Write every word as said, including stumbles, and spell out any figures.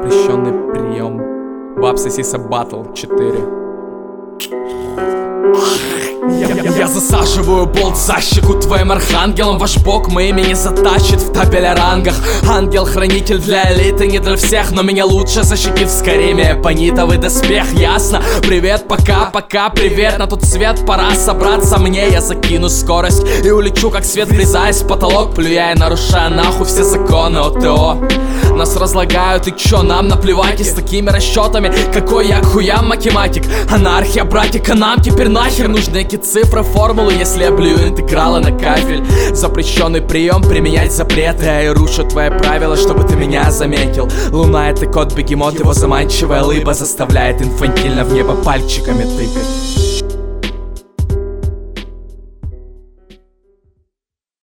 Запрещенный прием. Вапса Сиса Батл четыре. Я, я, я засаживаю болт за щеку твоим архангелом. Ваш бог мой имя не затащит в табель о рангах. Ангел-хранитель для элиты, не для всех, но меня лучше защитит скорее эбонитовый доспех, ясно? Привет, пока-пока, привет, на тот свет пора собраться мне. Я закину скорость и улечу, как свет, врезаясь в потолок, плюя и нарушая нахуй все законы ОТО. Нас разлагают, и чё, нам наплевать, и с такими расчетами, какой я к хуям математик. Анархия, братик, а нам теперь нахер нужны эти цифры, формулы, если я блюю интегралы на кафель. Запрещенный прием, применять запреты, я и рушу твои правила, чтобы ты меня заметил. Луна — это кот-бегемот, его заманчивая лыба заставляет инфантильно в небо пальчиками тыкать.